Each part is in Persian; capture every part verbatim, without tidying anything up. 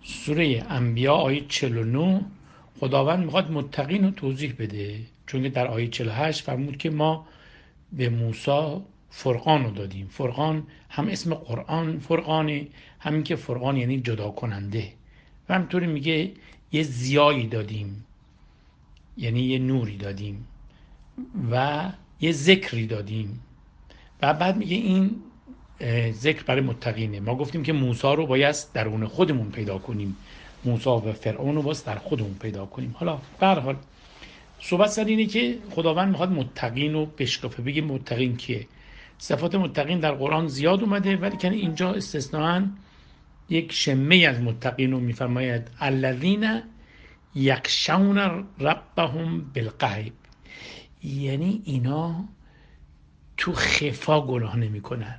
سوره انبیا آیه چهل و نه خداوند میخواد متقین رو توضیح بده، چون که در آیه چهل و هشت فرمود که ما به موسی فرقان رو دادیم. فرقان هم اسم قرآن فرقانه، همین که فرقان یعنی جدا کننده، و همینطوری میگه یه ضیایی دادیم، یعنی یه نوری دادیم و یه ذکری دادیم. و بعد میگه این ذکر برای متقینه. ما گفتیم که موسی رو باید درون خودمون پیدا کنیم، موسی و فرعون رو باید در خودمون پیدا کنیم. حالا به هر حال صحبت سر اینه که خداوند میخواد متقین رو بشکافه، بگه متقین کیه. صفات متقین در قرآن زیاد اومده، ولی که اینجا استثناءً یک شمه از متقین رو میفرماید الذین یخشون ربهم بالغیب، یعنی اینا تو خفا گناه نمی کنن.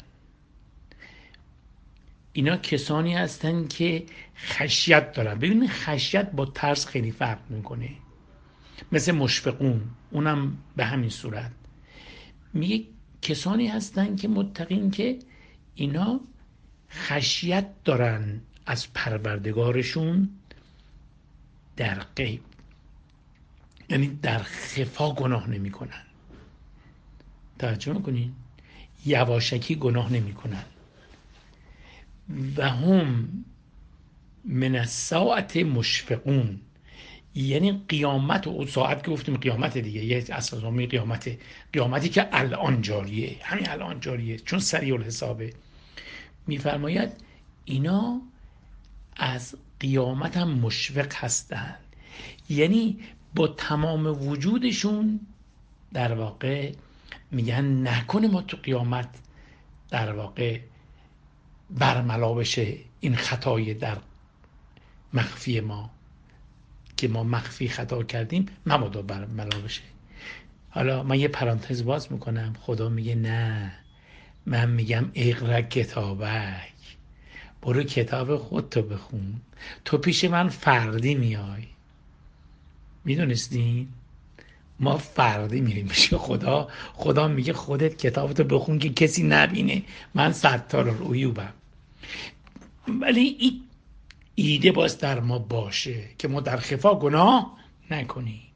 اینا کسانی هستن که خشیت دارن. ببینید خشیت با ترس خیلی فرق میکنه. مثل مشفقون، اونم به همین صورت. میگه کسانی هستن که متقین که اینا خشیت دارن از پروردگارشون در غیب، یعنی در خفا گناه نمی کنن. توجه میکنین؟ یواشکی گناه نمی کنن. و هم من الساعت مشفقون، یعنی قیامت و ساعت که گفتیم قیامت دیگه، یه اساسامی قیامت، قیامتی که الان جاریه، همین الان جاریه چون سریع الحسابه. میفرماید اینا از قیامت هم مشفق هستن، یعنی با تمام وجودشون در واقع میگن نکنه ما تو قیامت در واقع برملا بشه این خطای در مخفی ما، که ما مخفی خطا کردیم مبادا برملا بشه. حالا من یه پرانتز باز میکنم. خدا میگه نه، من میگم اقرا کتابک، برو کتاب خودتو بخون، تو پیش من فردی میای. میدونستین؟ ما فردی میریم پیش خدا. خدا میگه خودت کتابتو بخون که کسی نبینه من ستار العیوبم. ولی این ایده باز در ما باشه که ما در خفا گناه نکنیم.